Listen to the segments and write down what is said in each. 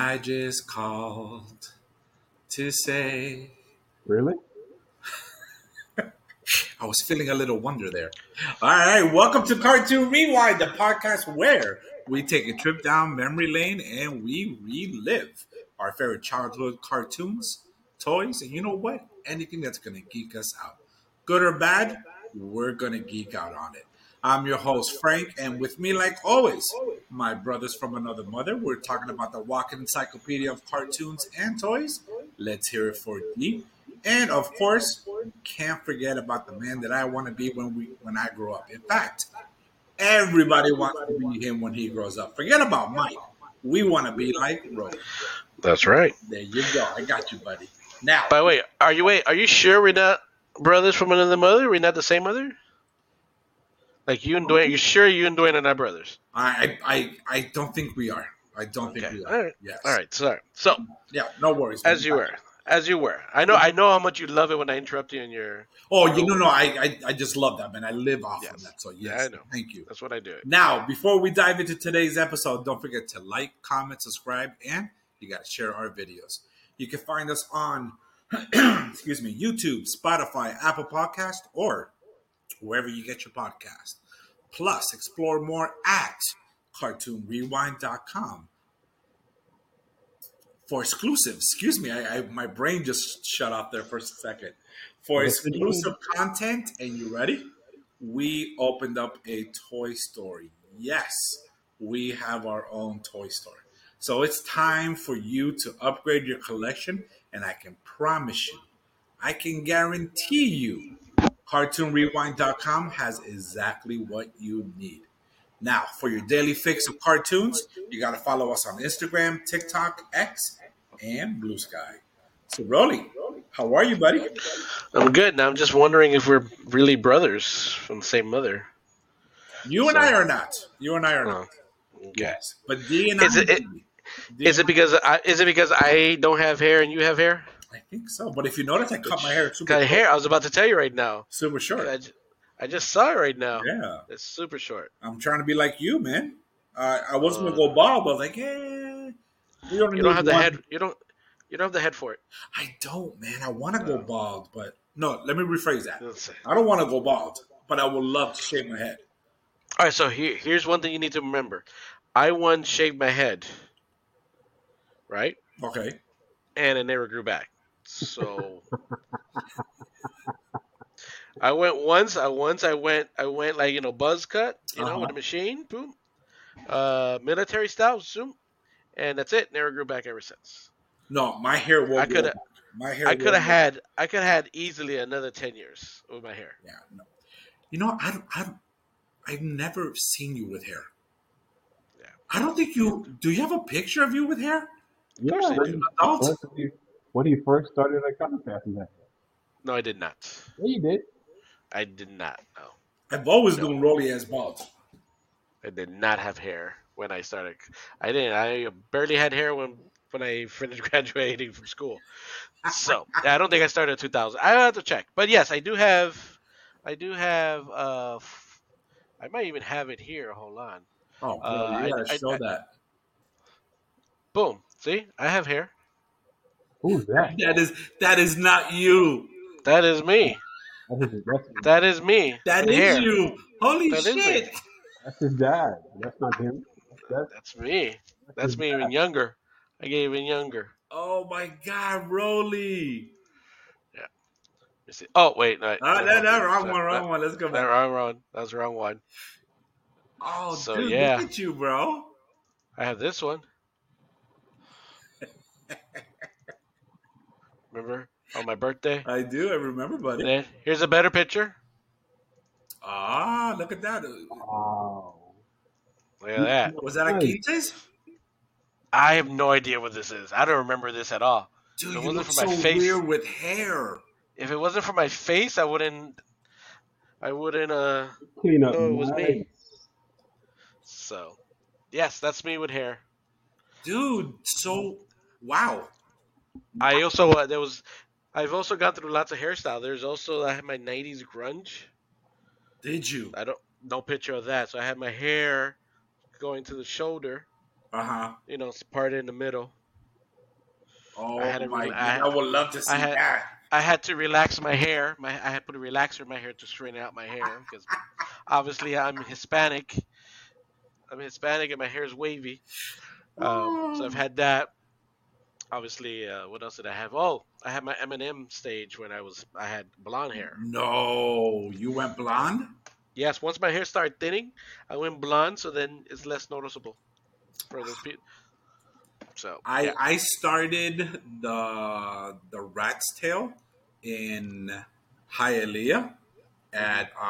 I just called to say Really? I was feeling a little wonder there. All right, welcome to Cartoon Rewind, the podcast where we take a trip down memory lane and we relive our favorite childhood cartoons, toys, and you know what? Anything that's going to geek us out. Good or bad, we're going to geek out on it. I'm your host, Frank, and with me, like always, my brothers from another mother. We're talking about the walking encyclopedia of cartoons and toys. Let's hear it for D. And of course, can't forget about the man that I want to be when I grow up. In fact, everybody wants to be him when he grows up. Forget about Mike. We want to be like Roly. That's right. There you go. I got you, buddy. Now, By the way, are you sure we're not brothers from another mother? We're not the same mother? Like you and Dwayne, you sure you and Dwayne are not brothers? I don't think we are. I don't think we are. All right. Yes. All right. Sorry. So, Yeah. No worries. as you were. As you were. I know how much you love it when I interrupt you in your Oh, you know, no. I just love that, man. I live off of that. So yes, Yeah, I know. Thank you. That's what I do. Now, before we dive into today's episode, don't forget to like, comment, subscribe, and you got to share our videos. You can find us on, excuse me, YouTube, Spotify, Apple Podcast, or wherever you get your podcast. Plus, explore more at cartoonrewind.com for exclusive. Excuse me, my brain just shut off there for a second. For exclusive content, and you ready? We opened up a toy story. Yes, we have our own toy store. So it's time for you to upgrade your collection, and I can promise you, I can guarantee you, CartoonRewind.com has exactly what you need. Now, for your daily fix of cartoons, you got to follow us on Instagram, TikTok, X, and Blue Sky. So, Rolly, how are you, buddy? I'm good. Now I'm just wondering if we're really brothers from the same mother. You and I are not. You and I are not. Okay. Yes, but D and I. Is it because I don't have hair and you have hair? I think so. But if you notice, I cut my hair super Got short. hair. I was about to tell you right now. Super short. I just saw it right now. Yeah. It's super short. I'm trying to be like you, man. I wasn't gonna go bald, but I was like, we only You don't need have the one. head. You don't have the head for it. I don't, man. I want to go bald, but no. Let me rephrase that. Let's see. I don't want to go bald, but I would love to shave my head. All right. So here's one thing you need to remember. I once shaved my head, right? Okay. And it never grew back. So I went once. I went like buzz cut, with a machine, boom, military style, zoom, and that's it. Never grew back ever since. No, my hair will. I could have. My hair. I could have had easily another 10 years with my hair. Yeah. No. You know, I've never seen you with hair. Yeah. I don't think you. Do you have a picture of you with hair? Yeah. course I do. Adult? When you first started at Comic-Pass, you had. No, I did not. Yeah, you did. I did not. No, I've always known Rolly as bald. I did not have hair when I started. I didn't. I barely had hair when I finished graduating from school. So I don't think I started in 2000. I have to check, but yes, I do have. I might even have it here. Hold on. Oh, bro, you gotta show that. Boom. See, I have hair. Who's that? That is not you. That is me. That is me. That with is hair. you. Holy That is me. shit! That's his dad. That's not him. That's me. That's me even younger. I get even younger. Oh my God, Rolly! Yeah. You see? Oh wait, no. Wrong one. Let's go back. Wrong. That's the wrong one. Oh, So, dude, yeah. look at you, bro. I have this one. Remember on my birthday? I do. I remember, buddy. And then here's a better picture. Ah, look at that. Wow. Look at that. Was that a Quintes? I have no idea what this is. I don't remember this at all. Dude, If it you wasn't look for so my face, weird with hair. if it wasn't for my face, I wouldn't Clean up. know it was me. Nice. So, yes, that's me with hair. Dude, so wow. I also I've also gone through lots of hairstyle. I had my 90s grunge. Did you? No picture of that. So I had my hair going to the shoulder, Uh-huh. it's parted in the middle. I Oh had to my re- god, I would love to I see had that. I had to relax my hair. I had put a relaxer in my hair to straighten out my hair because obviously I'm Hispanic. I'm Hispanic and my hair is wavy. So I've Oh, had that. Obviously, what else did I have? Oh, I had my Eminem stage when I had blonde hair. no, you went Yeah. blonde? Yes, once my hair started thinning, I went blonde, so then it's less noticeable for those people. So I yeah. I started the rat's tail in Hialeah Hmm. at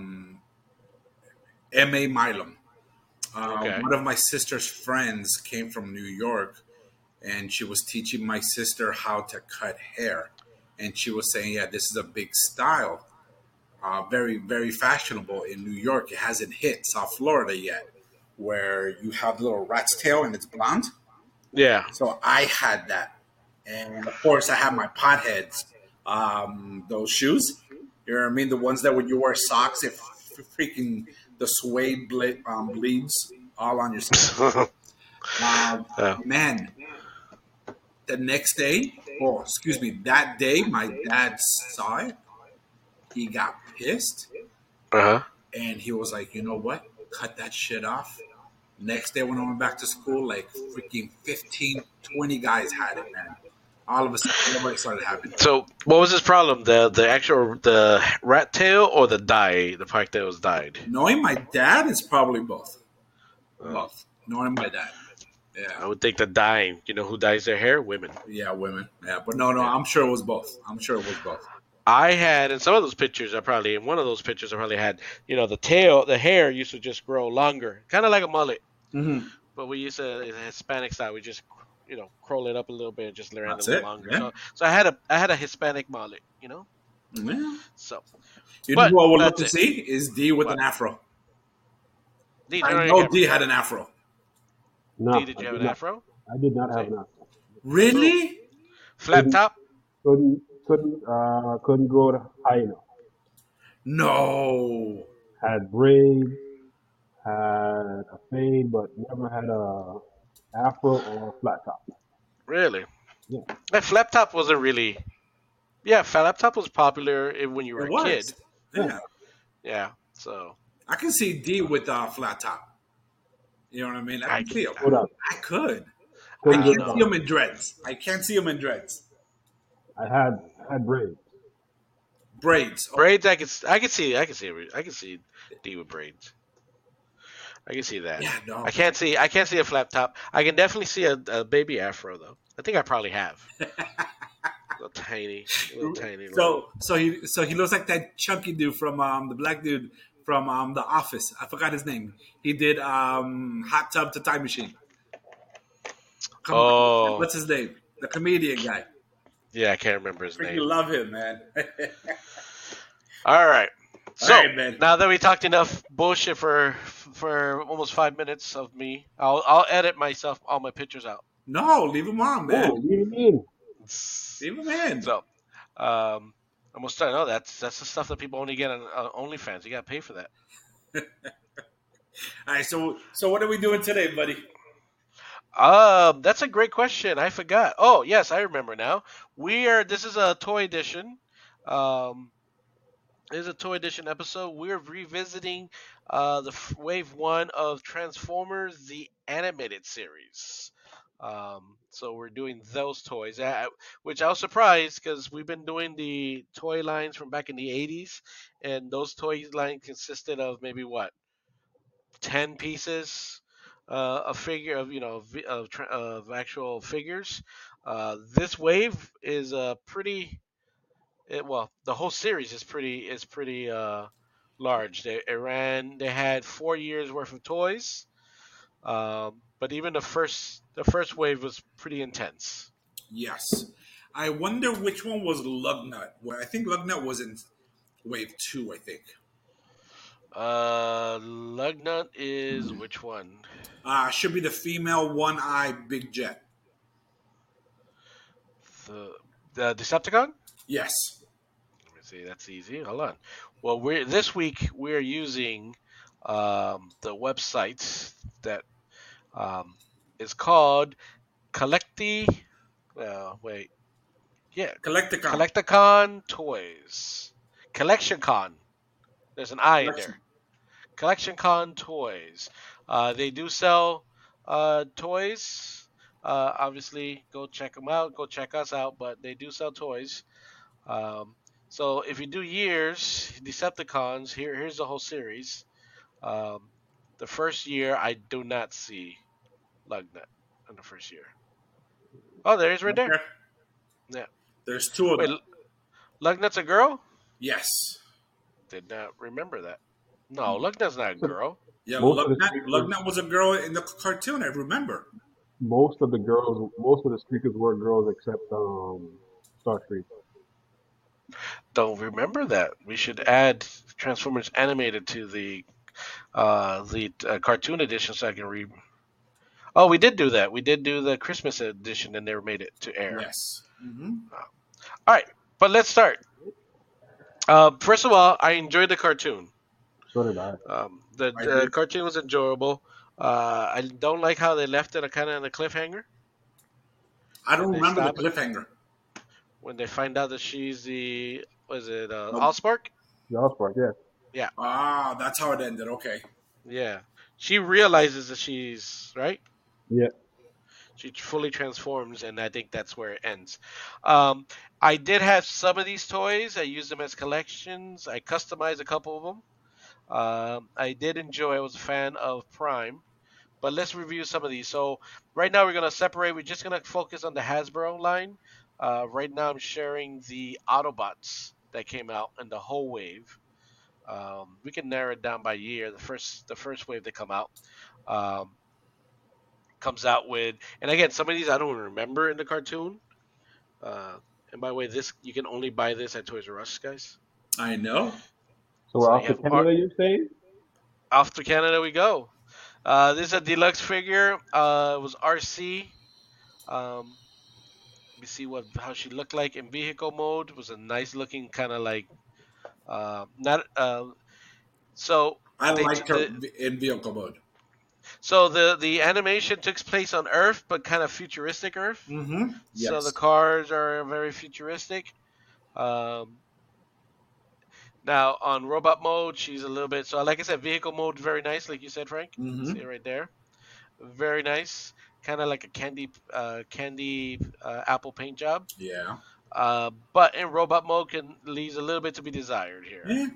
M.A. Milam. Okay. One of my sister's friends came from New York, and she was teaching my sister how to cut hair. And she was saying, "Yeah, this is a big style, very very fashionable in New York. It hasn't hit South Florida yet, where you have the little rat's tail and it's blonde." Yeah. So I had that, and of course I had my potheads, those shoes. You know what I mean? The ones that when you wear socks, it freaking the suede bleeds all on your skin. Yeah. Man, the next day, or excuse me, that day, my dad saw it. He got pissed, Uh huh. and he was like, "You know what? Cut that shit off." Next day when I went back to school, like freaking 15, 20 guys had it, man. All of a sudden, everybody started having it. So what was his problem? The actual the rat tail or the dye? The part that was dyed. Knowing my dad is probably both. Uh, Both. Knowing my dad. Yeah. I would think the dyeing. You know who dyes their hair? Women. Yeah, women. Yeah, but no, Yeah. I'm sure it was both. I'm sure it was both. I had in some of those pictures. I probably in one of those pictures. I probably had. You know, the tail, the hair used to just grow longer, kind of like a mullet. Mm-hmm. But we used to in the Hispanic style. We just curl it up a little bit and just ran a That's little it. longer. Yeah. So I had a Hispanic mullet. Yeah. So, You know but who I would love that's to it. see is D with an What? afro. D, I turn on your know camera. D had an afro. D, No, did I you have did an not. afro? I did not have See, an afro. boom. Really? Flat Couldn't, top. couldn't grow it high enough. No. Had braids, had a fade, but never had a afro or a flat top. Really? Yeah. That flat top wasn't really. Yeah, flat top was popular when you were It a was. kid. Yeah. Yeah. Yeah. So I can see D with a flat top. You know what I mean? I I, can see him. What up? I could. I I Couldn't don't get can't it see know. done. him in dreads. I can't see him in dreads. I had braids. Braids. Oh, Braids. I can see D with braids. I can see that. yeah, I no. can't see. I can't see a flat top. I can definitely see a baby afro though. I think I probably have. A little tiny little. So he looks like that chunky dude from the black dude from the Office. I forgot his name. He did Hot Tub to Time Machine. Come on, Oh, what's his name? The comedian guy. yeah, I can't remember his Freaking name. love him, man. All right. All So right, man. now that we talked enough bullshit for almost 5 minutes of me, I'll edit myself all my pictures out. No, leave him on, No, man. leave me in. Leave him in. So, I'm gonna start. No, that's the stuff that people only get on OnlyFans. You gotta pay for that. All right, so what are we doing today, buddy? That's a great question. I forgot. Oh, yes, I remember now. This is a toy edition. Um, this is a toy edition episode. We're revisiting the wave one of Transformers, the animated series. So we're doing those toys, which I was surprised because we've been doing the toy lines from back in the 80s, and those toy lines consisted of maybe what 10 pieces, a figure of of actual figures. This wave is pretty. Well, the whole series is pretty large. They had 4 years worth of toys, but even the first wave was pretty intense. Yes. I wonder which one was Lugnut. Well, I think Lugnut was in wave two, I think. Lugnut is which one? Should be the female one eye big jet. The Decepticon? Yes. Let me see. That's easy. Hold on. Well, this week we're using the website that is called Collecti Wait. Yeah. Collecticon. Collecticon Toys. Collection Con. There's an I in Collection. there. Collection Con Toys. They do sell toys. Obviously, go check them out. Go check us out. But they do sell toys. Um, so if you do years, Decepticons, here's the whole series. Um, the first year, I do not see Lugnut in the first year. Oh, there he is right there. Okay. Yeah. There's two of Wait, them. Lugnut's a girl? Yes. Did not remember that. No, Lugnut's not a girl. Yeah, Most of the Lugnut was a girl in the cartoon. I remember. most of the speakers were girls except Starscream. Don't remember that. We should add Transformers animated to the cartoon edition so I can read. Oh, we did do that. We did do the Christmas edition and never made it to air. Yes. Mm-hmm. All right, but let's start. First of all, I enjoyed the cartoon. So did I. The cartoon was enjoyable. I don't like how they left it kind of in a cliffhanger. I don't They remember the stopped. cliffhanger. When they find out that she's the, Allspark? The Allspark, yeah. Ah, that's how it ended. Okay. Yeah. She realizes that she's, right? Yeah. She fully transforms, and I think that's where it ends. I did have some of these toys. I used them as collections. I customized a couple of them. I did enjoy. I was a fan of Prime. But let's review some of these. So right now we're going to separate. We're just going to focus on the Hasbro line. Right now I'm sharing the Autobots that came out and the whole wave. We can narrow it down by year. The first wave that come out comes out with, and again, some of these I don't remember in the cartoon. And by the way, this you can only buy this at Toys R Us, guys. I know. So we're off to Canada, you're saying? Off to Canada we go. This is a deluxe figure. It was RC. Let me see how she looked like in vehicle mode. It was a nice looking kind of like not. So I they liked her in vehicle mode. So the animation takes place on Earth, but kind of futuristic Earth. Mm-hmm. Yes. So the cars are very futuristic. Now on robot mode, she's a little bit. So like I said, vehicle mode very nice, like you said, Frank. Mm-hmm. See it right there, very nice. Kind of like a candy apple paint job. Yeah. But in robot mode leaves a little bit to be desired here. Yeah.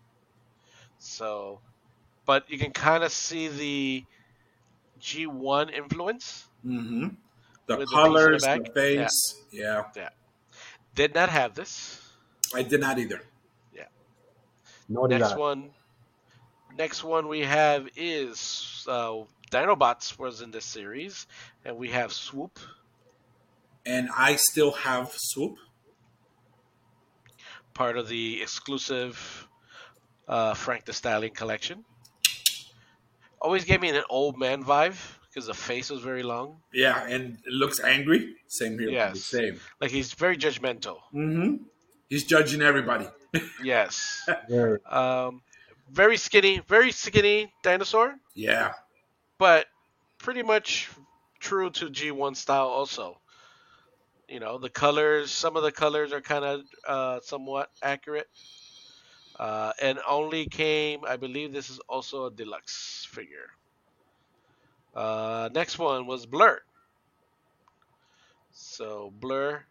So, but you can kind of see the G1 influence. Mm-hmm. The colors, the face. Yeah. Did not have this. I did not either. Yeah. No, Next one we have is Dinobots was in this series, and we have Swoop. And I still have Swoop. Part of the exclusive Frank the Styling collection. Always gave me an old man vibe because the face was very long. Yeah, and it looks angry. Same here. Yes. Same. Like he's very judgmental. Mm-hmm. He's judging everybody. Yes. Very skinny dinosaur. Yeah. But pretty much true to G1 style also. You know, the colors, some of the colors are kind of somewhat accurate. And only came, I believe this is also a deluxe figure. Next one was Blur. So Blur.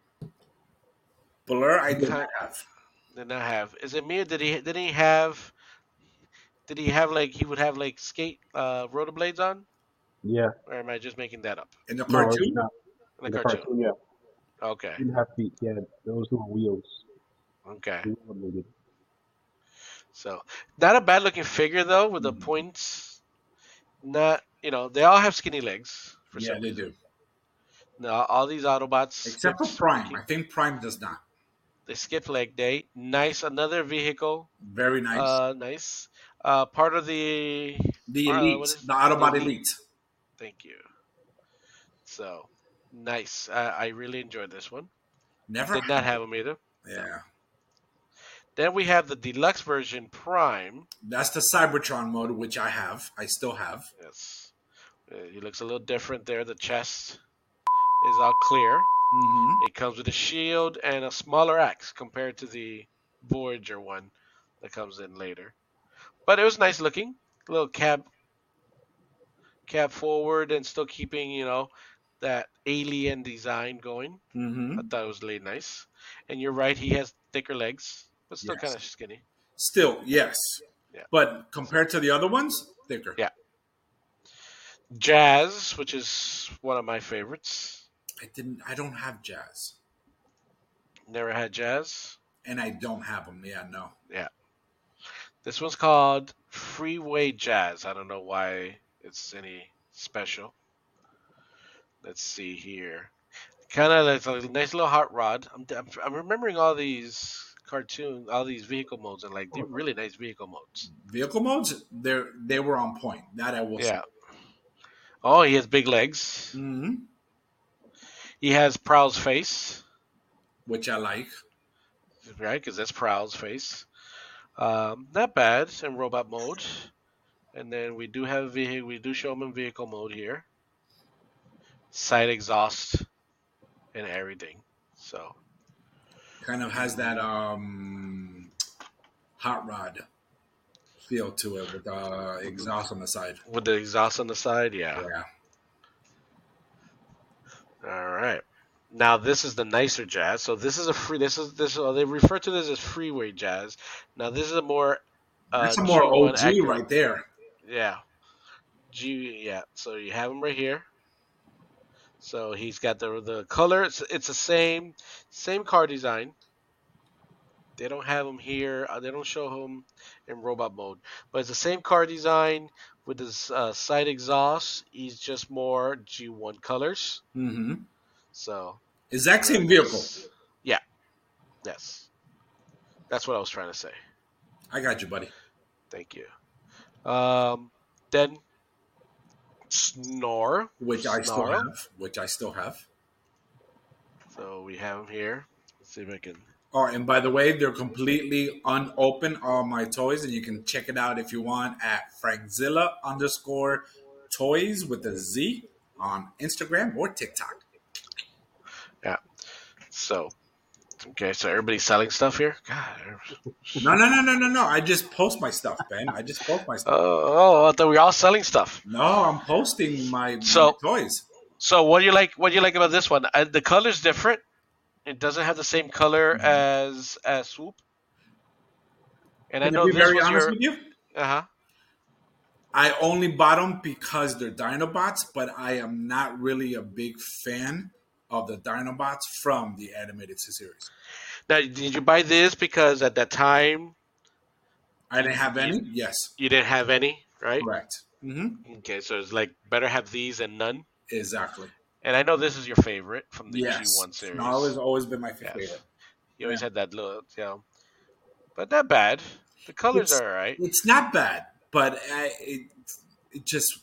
I did not have. Did not have. Is it me or did he have like he would have like skate rollerblades on? Yeah. Or am I just making that up? In the cartoon? No, in the cartoon. Yeah. Okay. He didn't have feet. Yeah, those were wheels. Okay. Rollerbladed. So not a bad looking figure though, with the points. Not they all have skinny legs. For some they reason. do. No, all these Autobots, except for Prime. I think Prime does not. They skip leg day. Nice, another vehicle. Very nice. Nice. Part of the elite, the Autobot elite. Thank you. So nice. I really enjoyed this one. Did not have them either. Yeah. Then we have the deluxe version Prime. That's the Cybertron mode, which I have. I still have. Yes. He looks a little different there. The chest is all clear. Mm-hmm. It comes with a shield and a smaller axe compared to the Voyager one that comes in later. But it was nice looking. A little cab forward and still keeping, that alien design going. I Mm-hmm. thought it was really nice. And you're right, he has thicker legs, but still kind Yes. of skinny. Still, yes. Yeah. But So compared to the other ones, thicker. yeah, Jazz, which is one of my favorites. I don't have Jazz. Never had Jazz. And I don't have them. Yeah, no. Yeah. This one's called Freeway Jazz. I don't know why it's any special. Let's see here. Kind of like a nice little hot rod. I'm remembering all these cartoons, all these vehicle modes, and like they're really nice vehicle modes. Vehicle modes, they were on point. That I will say. Yeah. Oh, he has big legs. Mm-hmm. He has Prowl's face, Which I like. right? Because that's Prowl's face. Not bad in robot mode. And then we do have vehicle. We do show him in vehicle mode here. Side exhaust and everything. So Kind of has that hot rod feel to it with exhaust on the side. with the exhaust on the side, yeah. Yeah. All right. Now this is the nicer Jazz. So this is a free. This. They refer to this as freeway Jazz. Now this is a more That's a more G1 OG accurate. right there. Yeah. Yeah. So you have him right here. So he's got the color. It's the same car design. They don't have him here. They don't show him in robot mode, but it's the same car design with his side exhaust. He's just more G1 colors. Mm-hmm. So Exact same vehicle. yeah, yes, that's what I was trying to say. I got you, buddy. Thank you. Then Snore, Which I still Snarl. have. Which I still have. So we have him here. Let's see if I can. Oh, and by the way, they're completely unopened, all my toys, and you can check it out if you want at Frankzilla_toys with a Z on Instagram or TikTok. Yeah. So okay, so everybody's selling stuff here. God. No. I just post my stuff, Ben. I just post my stuff. I thought we were all selling stuff. No, I'm posting my So- toys. So what do you like? What do you like about this one? The color's different. It doesn't have the same color as Swoop. And I Can know be this very was honest your. with you? Uh huh. I only bought them because they're Dinobots, but I am not really a big fan of the Dinobots from the animated series. Now, did you buy this because at that time I didn't have any. Yes, you didn't have any, right? correct. Mm-hmm. Okay, so it's like better have these and none. Exactly. And I know this is your favorite from the Yes, G1 series. Snarl has always been my Yes. favorite. You always had that look, but not bad. The colors It's- are alright. It's not bad, but it just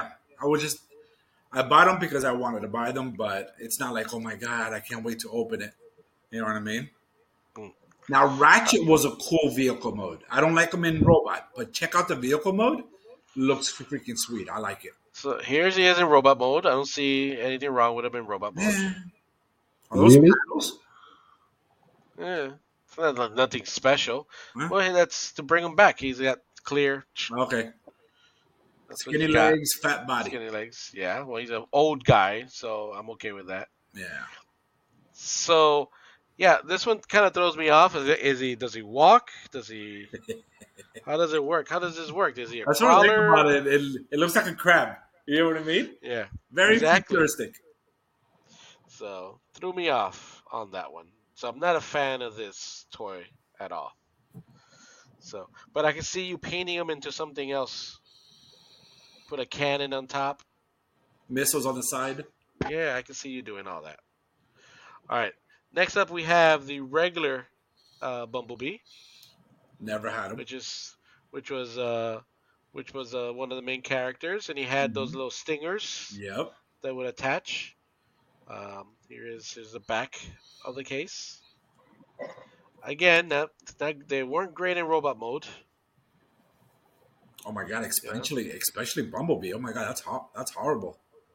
I bought them because I wanted to buy them, but it's not like, oh my god, I can't wait to open it. You know what I mean? Mm. Now Ratchet was a cool vehicle mode. I don't like them in robot, but check out the vehicle mode. Looks freaking sweet. I like it. So here's he is in robot mode. I don't see anything wrong with him in robot mode. Yeah. Are those Really? panels? Yeah, it's not nothing special. Huh? Well, that's to bring him back. He's got clear. Okay. That's what Skinny you got. legs, fat body. Skinny legs. Yeah. Well, he's an old guy, so I'm okay with that. Yeah. So, yeah, this one kind of throws me off. Is he? Does he walk? Does he? How does it work? How does this work? Is he a That's what I like crawler? about it. It looks like a crab. You know what I mean? Yeah. Very Exactly. futuristic. So threw me off on that one. So I'm not a fan of this toy at all. So, but I can see you painting him into something else. Put a cannon on top. Missiles on the side. Yeah, I can see you doing all that. All right. Next up, we have the regular Bumblebee, Never had them. which was one of the main characters, and he had those little stingers Yep. that would attach. Here's the back of the case. Again, they weren't great in robot mode. Oh my god! Especially Bumblebee. Oh my god, that's horrible.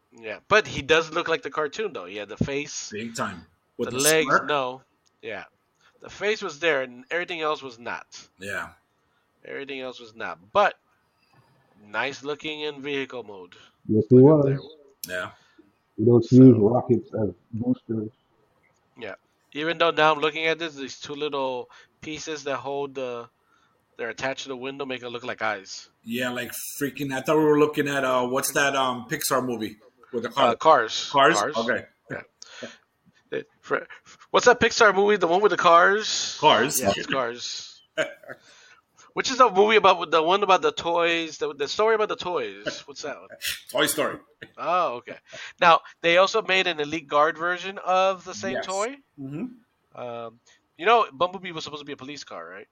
Yeah, but he does look like the cartoon though. He had the face, Big time. With the the legs. smirk. No, yeah, the face was there, and everything else was not. Yeah. Everything else was not. But nice looking in vehicle mode. Yes, he Look up there. was. Yeah. We don't use So rockets as boosters. yeah, even though now I'm looking at this, these two little pieces that hold they're attached to the window, make it look like eyes. Yeah, like freaking. I thought we were looking at what's that Pixar movie with the car? Cars, Cars. cars. Okay. Yeah. What's that Pixar movie? The one with the cars? Cars. Yeah, it's Cars. Which is the movie about the one about the toys? The story about the toys. What's that one? Toy Story. Oh, okay. Now they also made an Elite Guard version of the same Yes. toy. Mm-hmm. Bumblebee was supposed to be a police car, right?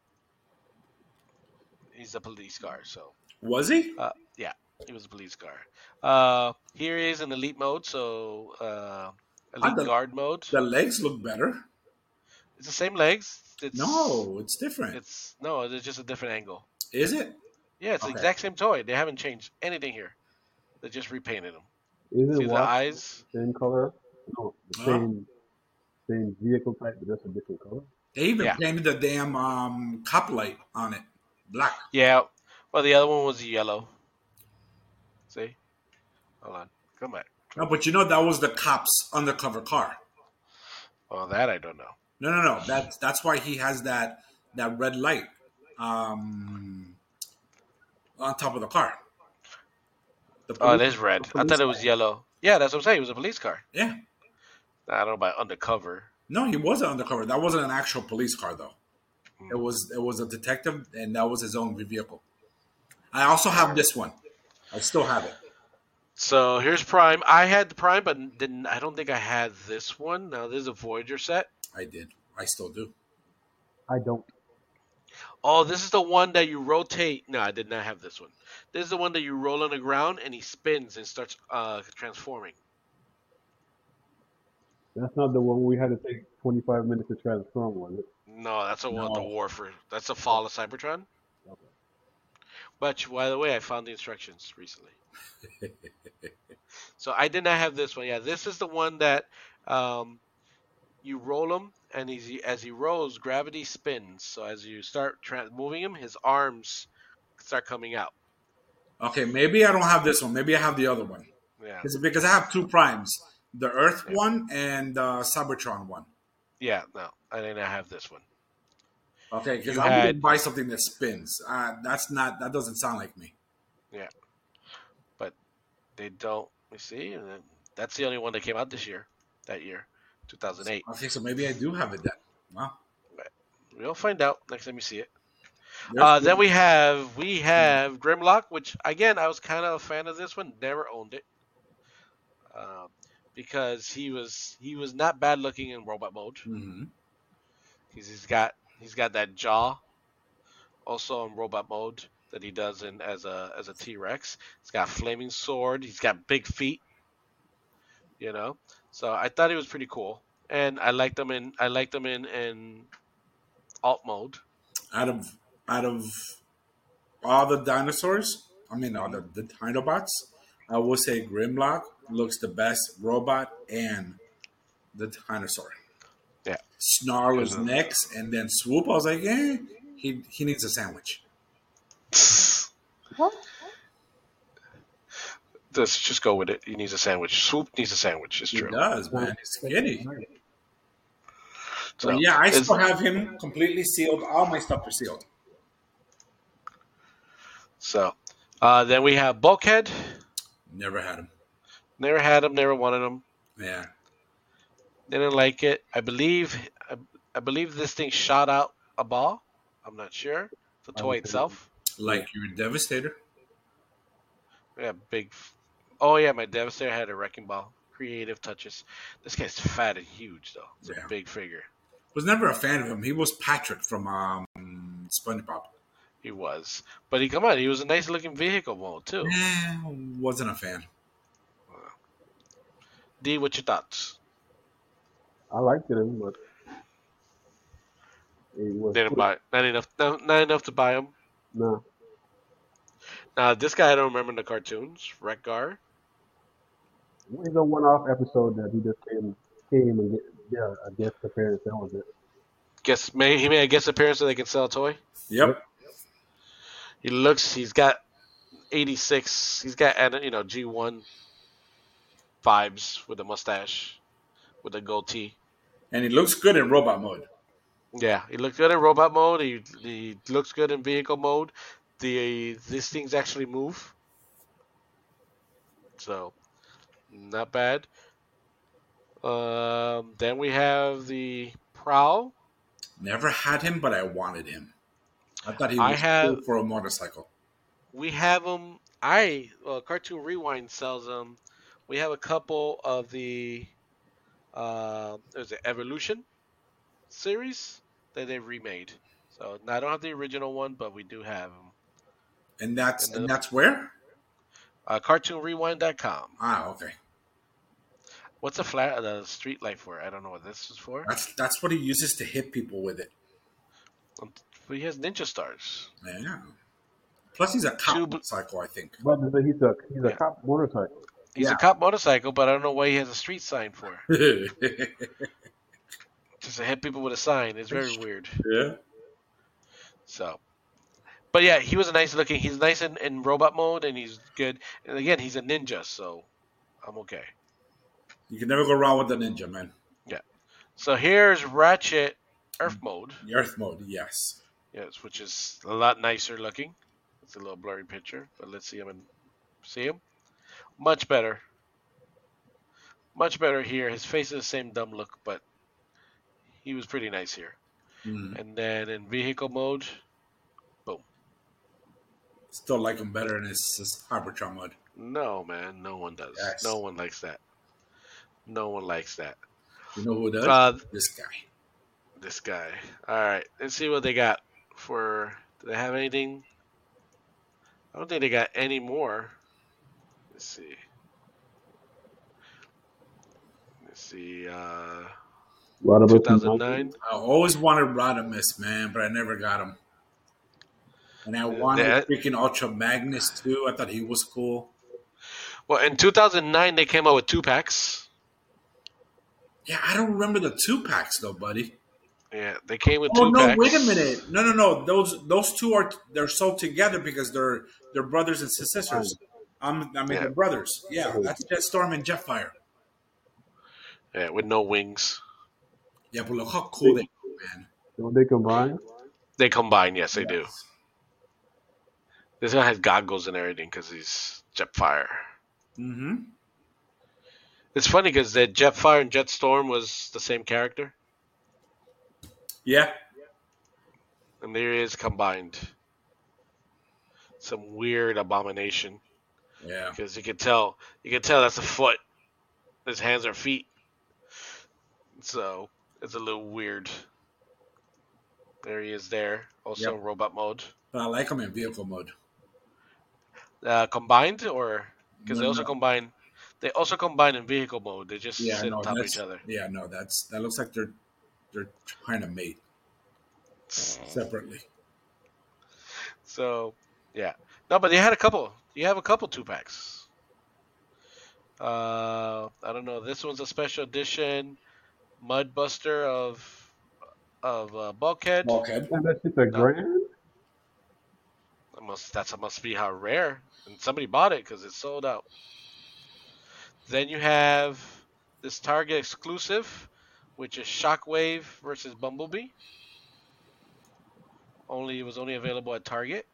He's a police car, so Was he? yeah, he was a police car. Here he is in Elite mode, so Elite the, Guard mode. the legs look better. It's the same legs. No, it's different. It's just a different angle. Is it? Yeah, it's the Okay. exact same toy. They haven't changed anything here. They just repainted them. Isn't See the Watch eyes? same color? No, the same vehicle type, but just a different color. They even Yeah. painted the damn cop light on it black. Yeah. Well, the other one was yellow. See? Hold on. Come back. No, but that was the cop's undercover car. Well, that I don't know. No. That's why he has that red light on top of the car. Oh, it is red. I thought it was yellow. Yeah, that's what I'm saying. It was a police car. Yeah. I don't know about undercover. No, he wasn't undercover. That wasn't an actual police car though. It was a detective, and that was his own vehicle. I also have this one. I still have it. So here's Prime. I had the Prime, but I don't think I had this one. Now this is a Voyager set. I did. I still do. I don't. Oh, this is the one that you rotate. No, I did not have this one. This is the one that you roll on the ground and he spins and starts transforming. That's not the one we had to take 25 minutes to transform, was it? No, that's the No. War for. That's a Fall of Cybertron. Okay. But by the way, I found the instructions recently. So I did not have this one. Yeah, this is the one that you roll him, and as he rolls, gravity spins. So as you start moving him, his arms start coming out. Okay, maybe I don't have this one. Maybe I have the other one. Yeah. Because I have two primes, the Earth one and the Cybertron one. Yeah, no, I did not have this one. Okay, because You I'm going to had- buy something that spins. That doesn't sound like me. Yeah, but they don't. You see, and then that's the only one that came out that year, 2008. Okay, so maybe I do have it then. Wow. We'll find out next time you see it. There's- Then we have Grimlock, which again I was kind of a fan of this one. Never owned it because he was not bad looking in robot mode. Mhm. He's got that jaw, also in robot mode that he does in as a T-Rex. He's got a flaming sword. He's got big feet. So I thought he was pretty cool, and I liked him in alt mode. Out of all the dinosaurs, I mean, all the Dinobots, I would say Grimlock looks the best robot and the dinosaur. Yeah. Snarl was next, and then Swoop. I was like, he needs a sandwich. Let's just go with it. He needs a sandwich. Swoop needs a sandwich. It's He true. does, man. He's skinny. So, But yeah, I still have him completely sealed. All my stuff are sealed. So, then we have Bulkhead. Never had him. Never had him. Never wanted him. Yeah. Didn't like it. I believe this thing shot out a ball. I'm not sure. The toy itself. Like your Devastator. Yeah, big. Oh yeah, my Devastator had a wrecking ball. Creative touches. This guy's fat and huge though. It's a big figure. Was never a fan of him. He was Patrick from SpongeBob. He was, but he was a nice looking vehicle mode too. Wasn't a fan. D, what's your thoughts? I liked him, but it was Didn't buy. Not enough to buy him. no. Now this guy I don't remember in the cartoons. Wreck-Gar. What is a one-off episode that he just came and did a guest appearance? That was it. He made a guest appearance so they can sell a toy. Yep. Yep. He's got 86. He's got G1 vibes with a mustache, with a goatee. And he looks good in robot mode. Yeah, he looks good in robot mode. He looks good in vehicle mode. These things actually move, so not bad. Then we have the Prowl. Never had him, but I wanted him. I thought he I was have cool for a motorcycle. we have them. Cartoon Rewind sells them. We have a couple of the there's the Evolution series that they've remade. So I don't have the original one, but we do have them. And that's And and that's where? CartoonRewind.com. Ah, okay. What's the street light for? I don't know what this is for. That's what he uses to hit people with it. But he has ninja stars. Yeah. Plus, he's a cop Two, motorcycle, I think. But he's a Yeah. cop motorcycle. He's Yeah. a cop motorcycle, but I don't know why he has a street sign for. Just to hit people with a sign. It's very weird. Yeah. So, but yeah, he was a nice looking. He's nice in robot mode, and he's good. And again, he's a ninja, so I'm okay. You can never go wrong with the ninja, man. Yeah. So here's Ratchet Earth mode. The Earth mode, yes. Yes, which is a lot nicer looking. It's a little blurry picture, but let's see him much better. Much better here. His face is the same dumb look, but he was pretty nice here. Mm. And then in vehicle mode, Still like him better in his Cybertron mode. no man, no one does. Yes. No one likes that. No one likes that. You know who does? This guy. This guy. All right, let's see what they got for. Do they have anything? I don't think they got any more. Let's see. Let's see. Rodimus 2009. I always wanted Rodimus, man, but I never got him. And I wanted freaking Ultra Magnus too. I thought he was cool. Well, in 2009 they came out with 2-packs. Yeah, I don't remember the 2-packs though, buddy. Yeah, they came with 2-packs. No, wait a minute. No. Those two they're sold together because they're brothers and sisters. I mean, they're brothers. Yeah, that's Jetstorm and Jetfire. Yeah, with no wings. Yeah, but look how cool they are, man. Don't they combine? They combine, yes, they do. This guy has goggles and everything because he's Jetfire. Mm-hmm. It's funny because that Jetfire and Jetstorm was the same character. Yeah. And there he is combined. Some weird abomination. Yeah. Because you can tell that's a foot. His hands are feet. So it's a little weird. There he is there. Also Yep. robot mode. But I like him in vehicle mode. Combined or because No, they also no. combine. They also combine in vehicle mode. They just sit on top of each other. Yeah, no, that looks like they're trying to mate separately. So yeah, no, but they had a couple. You have a couple 2-packs. I don't know. This one's a special edition Mudbuster of Bulkhead. Bulkhead. And that's just a grand? That must be how rare. And somebody bought it because it's sold out. Then you have this Target exclusive, which is Shockwave versus Bumblebee. It was only available at Target.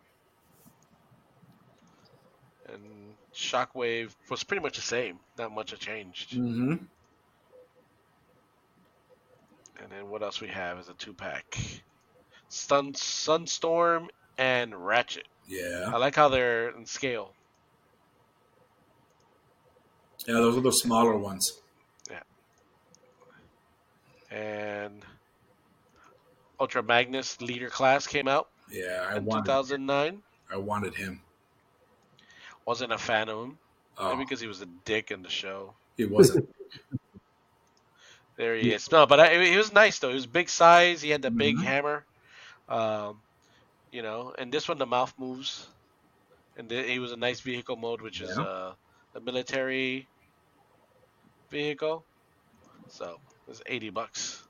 And Shockwave was pretty much the same. Not much had changed. Mm-hmm. And then what else we have is a 2-pack. Sunstorm and Ratchet. Yeah. I like how they're in scale. Yeah, those are the smaller ones. Yeah. And Ultra Magnus Leader Class came out Yeah, in 2009. I wanted him. Wasn't a fan of him. Oh, Maybe because he was a dick in the show. he wasn't. There he is. No, but he was nice though. He was big size. He had the big Mhm. hammer. And this one the mouth moves. And he was a nice vehicle mode, which is Yeah. the military vehicle. So it's $80.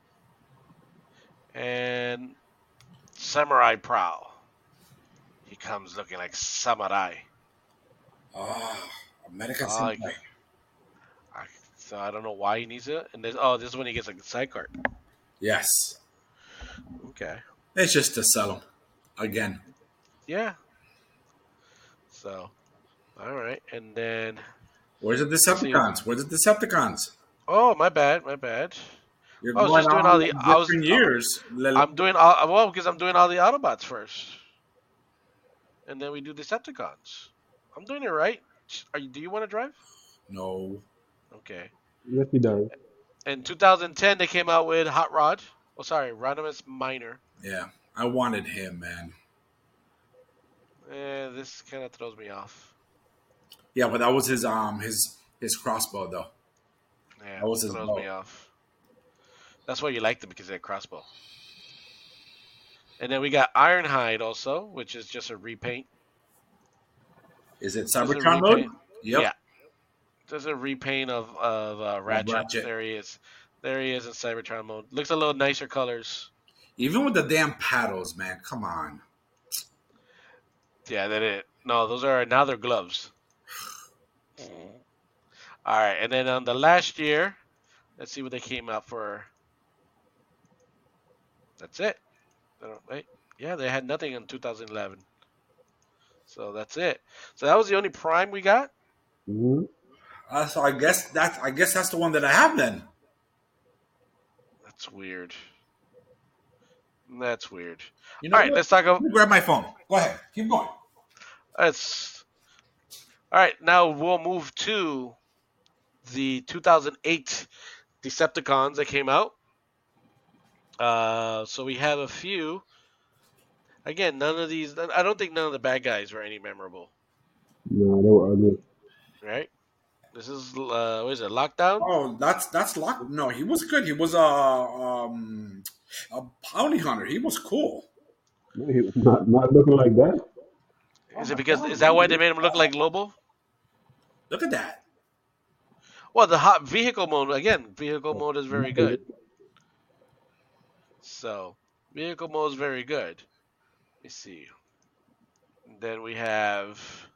And Samurai Prowl. He comes looking like samurai. Oh, American Uh, Samurai. so I don't know why he needs it. And this is when he gets a sidecar. Yes. Okay. It's just to sell them. Again. Yeah. So, all right. And then, Where's the let's see. Decepticons? Where's the Decepticons? Oh, my bad. My bad. You're I was going just doing on all the. like I was. different years. I'm doing all. Well, because I'm doing all the Autobots first, and then we do Decepticons. I'm doing it right. Do you want to drive? No. Okay. Yes, he does. In 2010, they came out with Hot Rod. Oh, sorry, Rodimus Minor. Yeah. I wanted him, man. This kind of throws me off. Yeah, but that was his crossbow though. Yeah, That was his throws bow. me off. That's why you liked him, because they had crossbow. And then we got Ironhide also, which is just a repaint. Is it Just a Cybertron mode? repaint. Yep. Yeah, just a repaint of Ratchet. Ratchet. There he is. There he is in Cybertron mode. Looks a little nicer colors. Even with the damn paddles, man. Come on. Yeah, that it. No, those are now they're gloves. All right, and then on the last year, let's see what they came out for. That's it. Wait. Yeah, they had nothing in 2011. So that's it. So that was the only Prime we got. Hmm. So I guess that's the one that I have then. That's weird. That's weird. You know All right, what? let's talk about. Let me grab my phone. Go ahead. Keep going. Let's. All right, now we'll move to the 2008 Decepticons that came out. So we have a few. Again, none of these. I don't think none of the bad guys were any memorable, No, they were ugly. right? This is what is it? Lockdown. Oh, that's locked. No, he was good. He was a bounty hunter. He was cool. No, he was not looking like that. Is it because is that why they made him look like Lobo? Look at that. Well, the hot vehicle mode again. Vehicle mode is very good. So vehicle mode is very good. Let me see. Then we have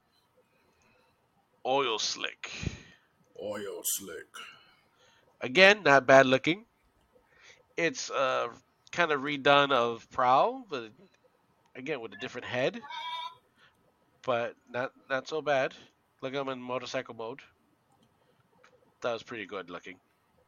Oil Slick. Oil slick. Again, not bad looking. It's kind of redone of Prowl, but again with a different head. But not so bad. Look at him in motorcycle mode. That was pretty good looking.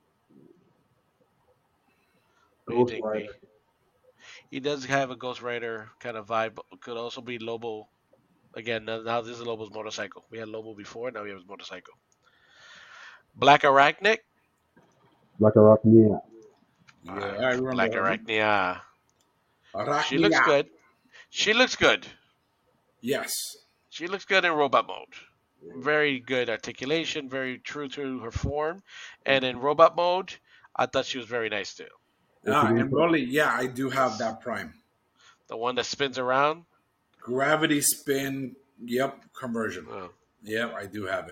What do you Ghost think, Rider. B? He does have a Ghost Rider kind of vibe. But could also be Lobo. Again, now this is Lobo's motorcycle. We had Lobo before, now we have his motorcycle. Black Arachnic. Like a rock, yeah. Yeah, I remember. Black her. Arachnia. Arachnia. She looks good. She looks good. Yes. She looks good in robot mode. Very good articulation, very true to her form. And in robot mode, I thought she was very nice too. And really, yeah, I do have that prime. The one that spins around. Gravity spin. Yep. Conversion. Oh, Yep, I do have it.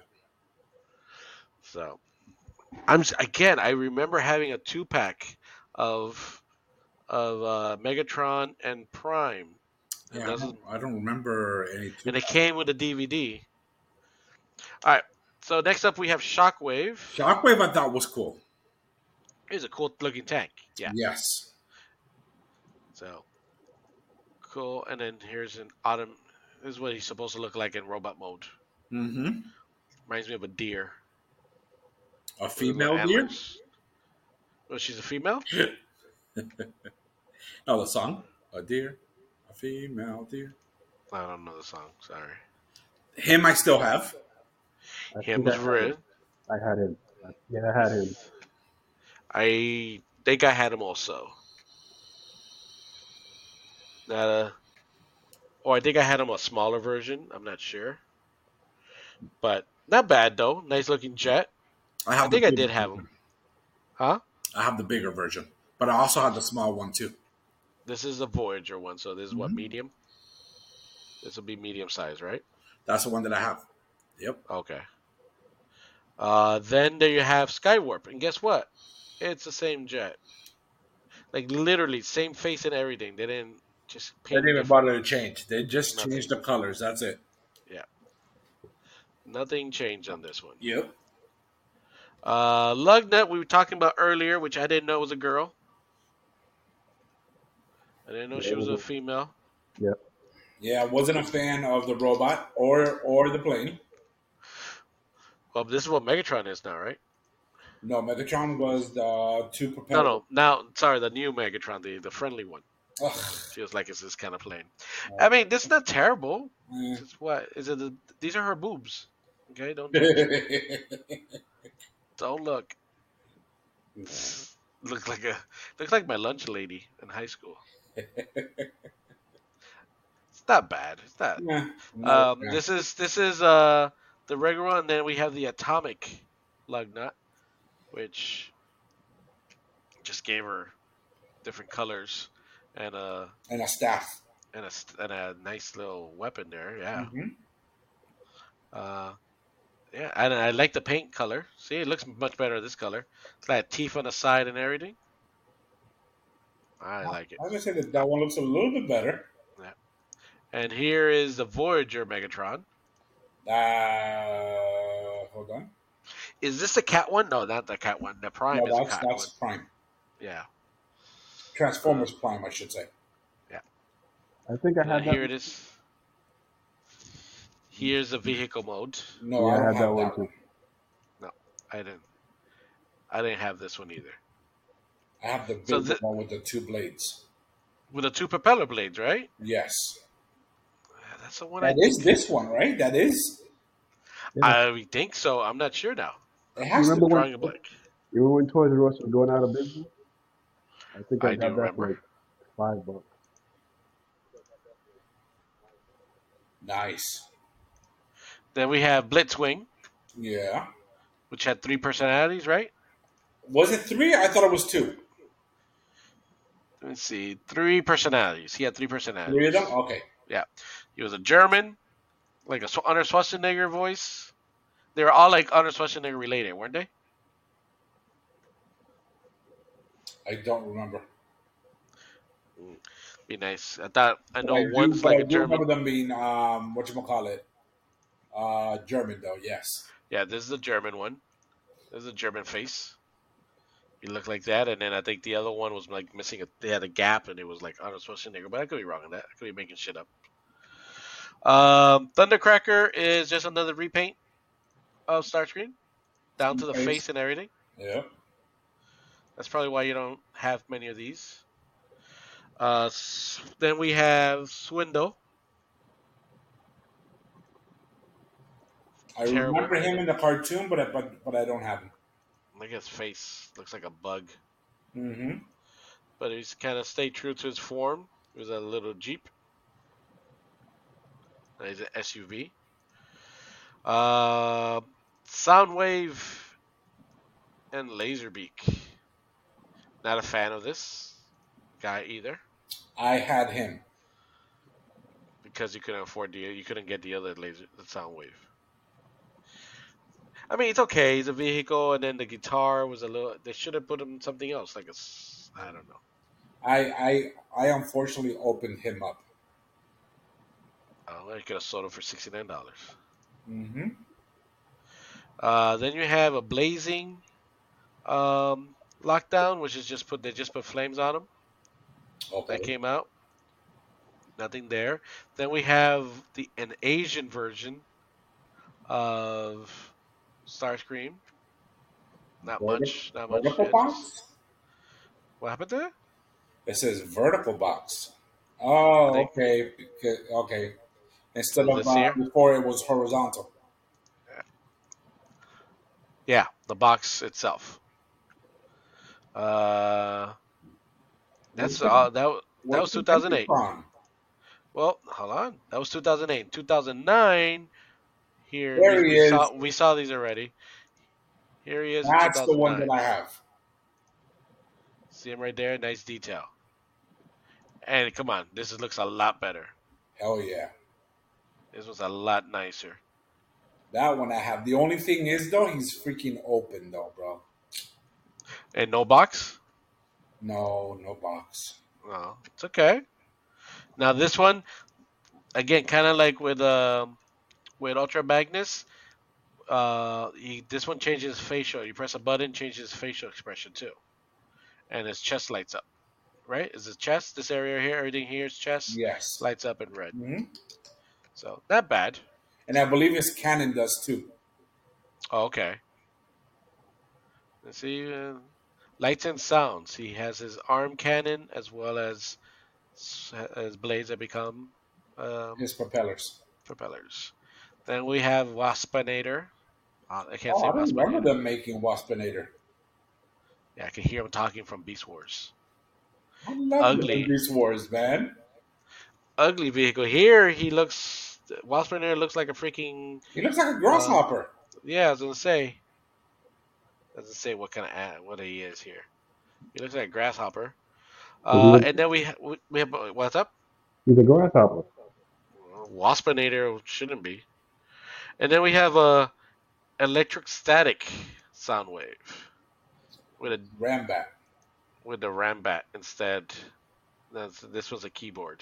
so I remember having a 2-pack of Megatron and Prime. And, Yeah, I don't remember any. and it came with a DVD. All right. So next up we have Shockwave. Shockwave, I thought was cool. He's a cool looking tank. Yeah. Yes. So cool. And then here's an autumn. This is what he's supposed to look like in robot mode. Mm-hmm. Reminds me of a deer. A female deer? Oh, she's a female? No, the song. A deer. A female deer. I don't know the song. Sorry. Him I still have. I Him think was red. I had him. Yeah, I had him. I think I had him also. Or I think I had him a smaller version. I'm not sure. But not bad though. Nice looking jet. I think I did have him. Huh? I have the bigger version. But I also have the small one too. This is the Voyager one, so this is what, medium? This will be medium size, right? That's the one that I have. Yep. Okay. Then there you have Skywarp, and guess what? It's the same jet. Like literally same face and everything. They didn't just They paint didn't even different. bother to change. They just Nothing. changed the colors. That's it. Yeah, nothing changed on this one. Yep. Lugnut we were talking about earlier, which I didn't know was a girl. I didn't know Yeah, she it was was a female. yeah. Yeah, I wasn't a fan of the robot or the plane. Well, this is what Megatron is now, right? No, Megatron was the two No, propeller. no. Now, sorry, the new Megatron, the friendly one. Ugh. Feels like it's this kind of plane. I No. mean, this is not terrible. Eh. It's what is it? These are her boobs. Okay, don't judge. Don't look. Looks like a looks like my lunch lady in high school. It's not bad. It's not. Nah, not a fan. This is the regular one. And then we have the atomic lug nut, which just gave her different colors and And a staff. and a nice little weapon there. Yeah. Hmm. Uh, yeah, and I like the paint color. See, it looks much better this color. It's got teeth on the side and everything. I like it. I was gonna say that that one looks a little bit better. Yeah. And here is the Voyager Megatron. Hold on. Is this the cat one? No, not the cat one. The Prime No, is a that's cat one. Prime. Yeah. Transformers Prime, I should say. Yeah. I think I And had that. here it is. Here's the vehicle mode. No, Yeah, I I don't had that have one that too. one. No, I didn't. I didn't have this one either. I have the So big one with the two blades. with the two propeller blades, right? Yes. Yeah, that's the one I That is think. this one, right? That is. Yeah. I think so. I'm not sure now. It You has to remember be. when Drawing a blank. you remember when Toys R Us was going out of business? I think I I do got that for remember. like $5. Nice. Then we have Blitzwing, Yeah. which had 3 personalities, right? Was it three? I thought it was two. Let me see. 3 personalities. He had 3 personalities. Three of them? Okay. Yeah. He was a German, like a Arnold Schwarzenegger voice. They were all like Arnold Schwarzenegger related, weren't they? I don't remember. Be nice. I know But one's like I a do German. remember them being whatchamacallit? German though, yes. Yeah, this is a German one. This is a German face. He looked like that, and then I think the other one was like missing a. They had a gap, and it was like Arnold Schwarzenegger. But I could be wrong on that. I could be making shit up. Thundercracker is just another repaint of Starscream, down to the face and everything. Yeah. That's probably why you don't have many of these. Then we have Swindle. I Terrible. remember him in the cartoon, but I don't have him. Look at his face. Looks like a bug. Mm-hmm. But he's kind of stayed true to his form. He was a little Jeep. Now he's an SUV. Soundwave and Laserbeak. Not a fan of this guy either. I had him. Because you couldn't afford you couldn't get the Soundwave. I mean, it's okay. He's a vehicle, and then the guitar was a little. They should have put him something else, like I don't know. I unfortunately opened him up. Oh, I could have sold him for $69. Mm-hmm. Then you have a blazing lockdown, which is they just put flames on him. Okay. That came out. Nothing there. Then we have an Asian version of Starscream. Not much. Vertical Yeah, box? what happened there? It says vertical box. Oh, think- okay. Okay. Instead So of this here? before it was horizontal. Yeah, the box itself. That's that was 2008. Well, hold on. That was 2008. 2009. Here There he is. we saw these already. Here he is. That's in the one 2009. that I have. See him right there. Nice detail. And come on, looks a lot better. Hell yeah. This was a lot nicer. That one I have. The only thing is though, he's freaking open though, bro. And no box? No, no box. No, it's okay. Now this one, again, kind of like with Ultra Magnus, this one changes facial. You press a button, changes facial expression too, and his chest lights up. Right? Is his chest? This area here, everything here is chest, Yes. lights up in red. Hmm. So not bad. And I believe his cannon does too. Oh, okay. Let's see. Lights and sounds. He has his arm cannon as well as blades that become His propellers. propellers. Then we have Waspinator. I can't Oh, say I don't remember Waspinator. them making Waspinator. Yeah, I can hear him talking from Beast Wars. I love the Ugly, Beast Wars, man. ugly vehicle. Here he looks. Waspinator looks like a freaking. He looks like a Uh, grasshopper. yeah, I was gonna say. Doesn't say what kind of what he is here. He looks like a grasshopper. So And then we have what's up? he's a grasshopper. Waspinator shouldn't be. And then we have a electric static sound wave with a Rambat. with the Rambat instead. This was a keyboard.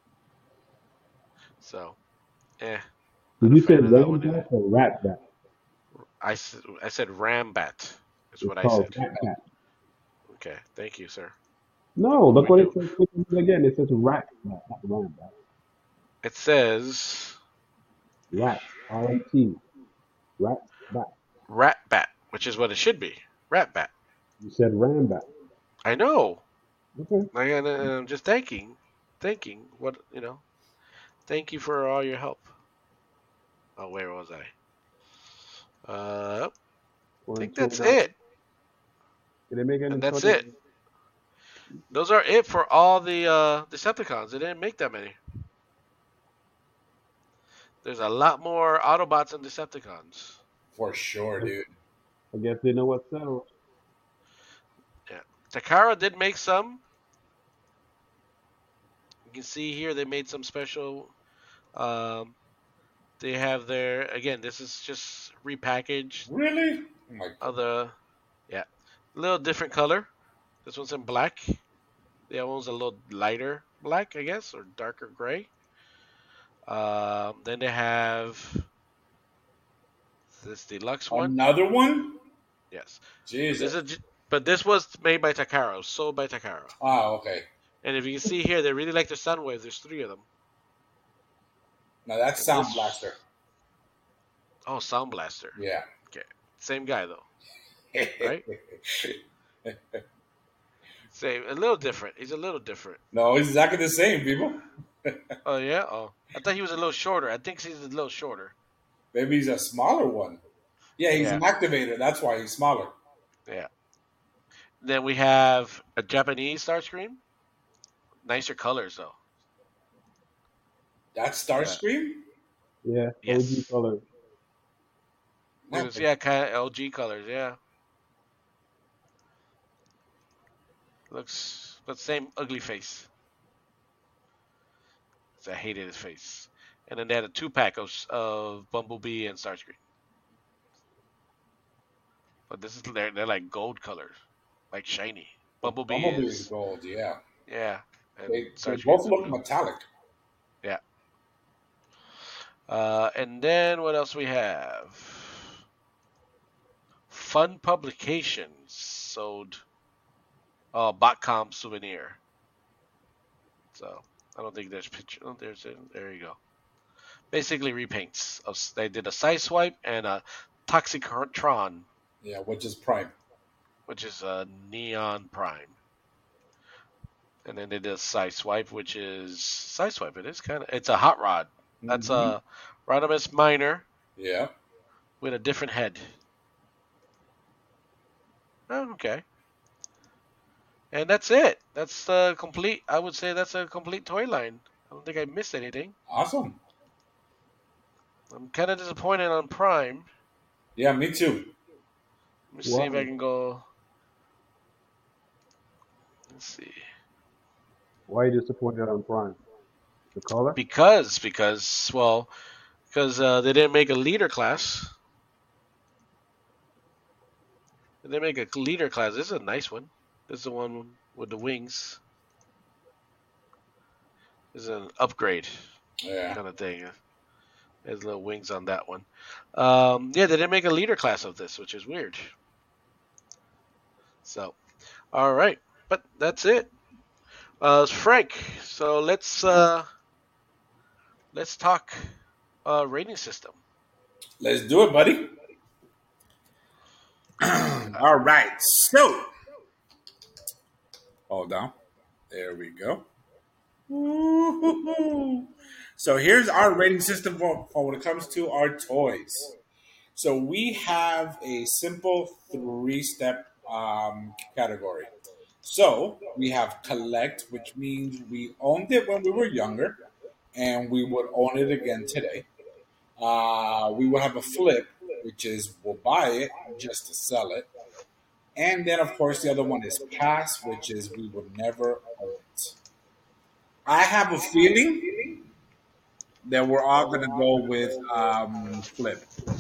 So, Did not a you say fan of that one either. rambat or ratbat? I said Rambat is It's what I called said. ratbat. Okay, thank you, sir. No, What do look we what it do? says. Look at it again. It says ratbat, not rambat. It says Rat. R-A-T. Ratbat. Ratbat, which is what it should be. Ratbat. You said rambat. I know. Okay. I'm just thanking what Thank you for all your help. Oh, where was I? I One, think two, that's one. it, Did they make any and that's funny? it. Those are it for all the Decepticons. They didn't make that many. There's a lot more Autobots and Decepticons. For sure, dude. I guess they know what sells. Yeah, Takara did make some. You can see here they made some special. Um, they have their again. This is just repackaged. Really? Oh my God. Other, yeah, a little different color. This one's in black. The other one's a little lighter black, I guess, or darker gray. Then they have this deluxe one. Another one? Yes, but Jesus. this was made by Takara, sold by Takara. Ah, okay. And if you can see here, they really like the Sunwave. There's 3 of them. Now that's And Sound this, Blaster. oh, Sound Blaster. Yeah. Okay, same guy though, right? Same, a little different. He's a little different. No, it's exactly the same, people. Oh yeah. Oh, I thought he was a little shorter. I think he's a little shorter. Maybe he's a smaller one. Yeah, he's Yeah. an activator. That's why he's smaller. Yeah. Then we have a Japanese Starscream. Nicer colors though. That's Starscream? Yeah. Yes. OG color. Yeah, kind of LG colors. Yeah. Looks, but same ugly face. So I hated his face. And then they had a 2-pack of Bumblebee and Starscream. But this is they're like gold colors, like shiny. Bumblebee Bumblebee is is gold, yeah. yeah, and They Starscream's both in look blue. metallic. Yeah. And then what else we have? Fun Publications sold Botcom souvenir. So I don't think there's picture. Oh, there you go. Basically repaints. They did a Sideswipe and a Toxictron, Yeah, which is Prime. which is a Neon Prime. And then they did a Sideswipe, which is Sideswipe. It's a hot rod. That's Mhm. a Rodimus Minor Yeah. with a different head. Oh, okay. And that's it. That's complete. I would say that's a complete toy line. I don't think I missed anything. Awesome. I'm kind of disappointed on Prime. Yeah, me too. Let me see if Why? I can go. Let's see. Why are you disappointed on Prime? The color? Because because they didn't make a leader class. They didn't make a leader class. This is a nice one. This is the one with the wings. This is an upgrade kind of thing. There's little wings on that one. They didn't make a leader class of this, which is weird. So, all right, but that's it. Frank, so let's talk rating system. Let's do it, buddy. All right, so hold on. There we go. Woo-hoo-hoo. So here's our rating system for when it comes to our toys. So we have a simple 3-step category. So we have collect, which means we owned it when we were younger, and we would own it again today. We will have a flip, which is we'll buy it just to sell it. And then, of course, the other one is pass, which is we would never own it. I have a feeling that we're all going to go with flip.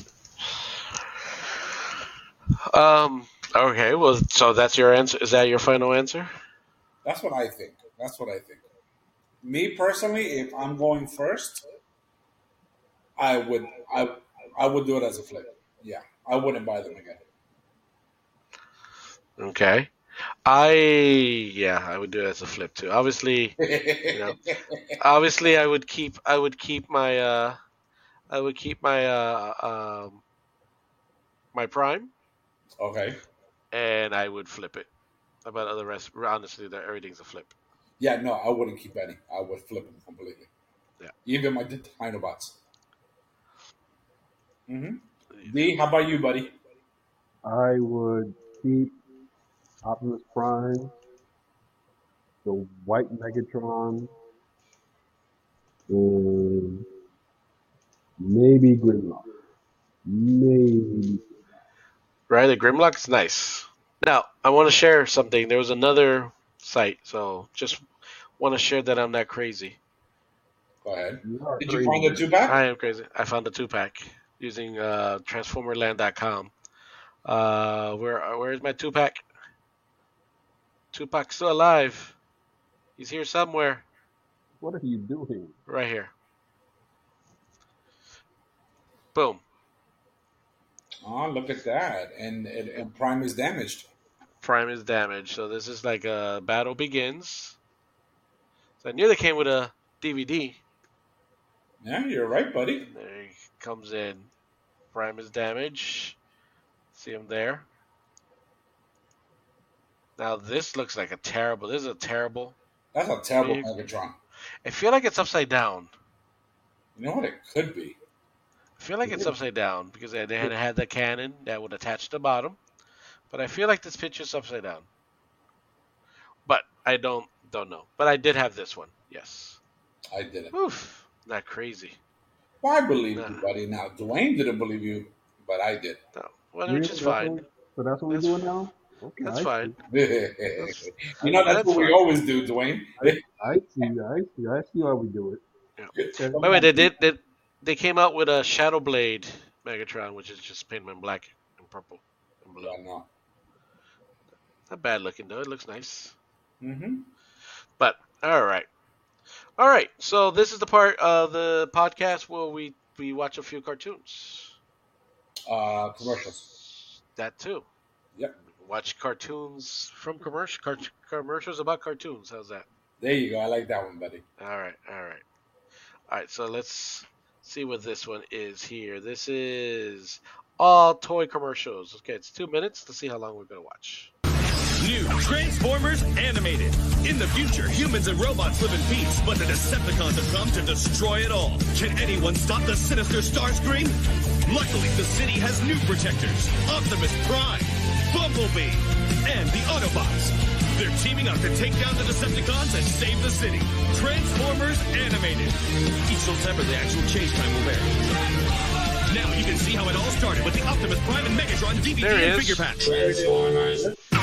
Okay, well, so that's your answer. Is that your final answer? That's what I think. Me personally, if I'm going first, I would do it as a flip. Yeah, I wouldn't buy them again. Okay, I would do it as a flip too. Obviously, I would keep my my prime. Okay. And I would flip it. About the rest, honestly, everything's a flip. Yeah, no, I wouldn't keep any. I would flip them completely. Yeah. Even my Dinobots. Mm-hmm. D, how about you, buddy? I would keep Optimus Prime, the White Megatron, and maybe Grimlock. Maybe. Right, the Grimlock's nice. Now, I want to share something. There was another site, so just want to share that I'm not crazy. Go ahead. Did crazy. You find the 2-pack? I am crazy. I found the 2-pack using Transformerland.com. Where is my 2-pack? 2-pack's still alive. He's here somewhere. What are you doing? Right here. Boom. Oh, look at that. And Prime is damaged. Prime is damaged. So this is like a Battle Begins. So I knew they came with a DVD. Yeah, you're right, buddy. There he comes in. Prime is damaged. See him there. Now this looks like this is a terrible. That's a terrible Megatron. I feel like it's upside down. You know what it could be? I feel like it's upside down because they had the cannon that would attach to the bottom. But I feel like this picture's upside down. But I don't know. But I did have this one. Yes. I didn't. Oof. Not crazy. Well, I believe you, buddy. Now, Dwayne didn't believe you, but I did. No. Well, which is fine. So that's what we're doing now? Okay, That's fine. That's what we always do, Dwayne. I see how we do it. Yeah. By the way, they came out with a Shadow Blade Megatron, which is just painted in black and purple and blue. Yeah, no. Not bad looking though. It looks nice. Mm-hmm. But all right. So this is the part of the podcast where we watch a few cartoons. Commercials. That too. Yep. Watch cartoons from commercials about cartoons. How's that? There you go. I like that one, buddy. All right. So let's see what this one is here. This is all toy commercials. Okay, it's 2 minutes. Let's see how long we're gonna watch. New Transformers Animated. In the future, humans and robots live in peace, but the Decepticons have come to destroy it all. Can anyone stop the sinister Starscream? Luckily, the city has new protectors. Optimus Prime, Bumblebee, and the Autobots. They're teaming up to take down the Decepticons and save the city. Transformers Animated. Each September, the actual chase time will vary. Now you can see how it all started with the Optimus Prime and Megatron DVD and figure pack.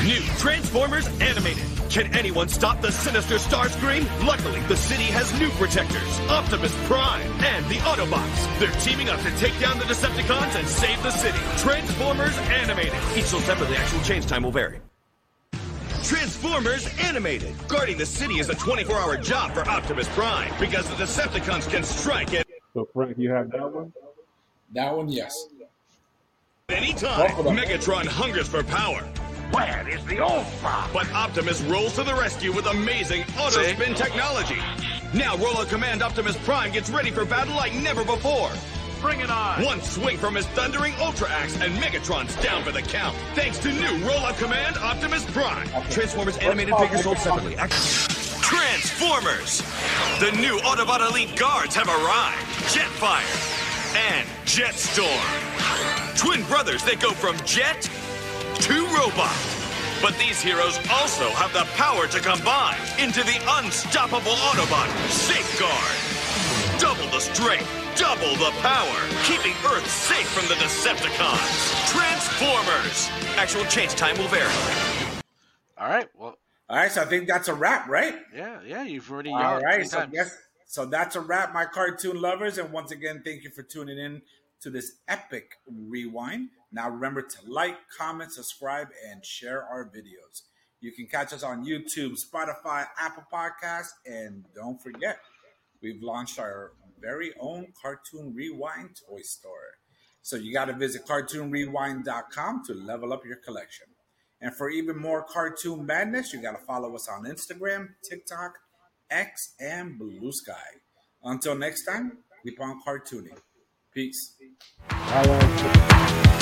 New Transformers Animated. Can anyone stop the sinister Starscream? Luckily, the city has new protectors, Optimus Prime and the Autobots. They're teaming up to take down the Decepticons and save the city. Transformers Animated. Each sold separately, actual change time will vary. Transformers Animated. Guarding the city is a 24-hour job for Optimus Prime because the Decepticons can strike at So Frank, you have that one? That one, yes. any time. Both of them. Megatron hungers for power. Where is the Ultron? But Optimus rolls to the rescue with amazing auto-spin technology. Now Rollout Command Optimus Prime gets ready for battle like never before. Bring it on! One swing from his thundering Ultra Axe and Megatron's down for the count. Thanks to new Rollout Command Optimus Prime. Transformers animated figures sold separately. Transformers! The new Autobot Elite Guards have arrived. Jetfire and Jetstorm. Twin brothers that go from jet to robot. But these heroes also have the power to combine into the unstoppable Autobot Safeguard. Double the strength, double the power, keeping Earth safe from the Decepticons. Transformers. Actual change time will vary. All right. Well, All right, so I think that's a wrap, right? yeah. You've already All yelled right, 3 so times. so that's a wrap, my cartoon lovers. And once again, thank you for tuning in to this epic rewind. Now remember to like, comment, subscribe, and share our videos. You can catch us on YouTube, Spotify, Apple Podcasts, and don't forget, we've launched our very own Cartoon Rewind toy store. So you got to visit cartoonrewind.com to level up your collection. And for even more cartoon madness, you got to follow us on Instagram, TikTok, X, and Blue Sky. Until next time, keep on cartooning. Peace. All right.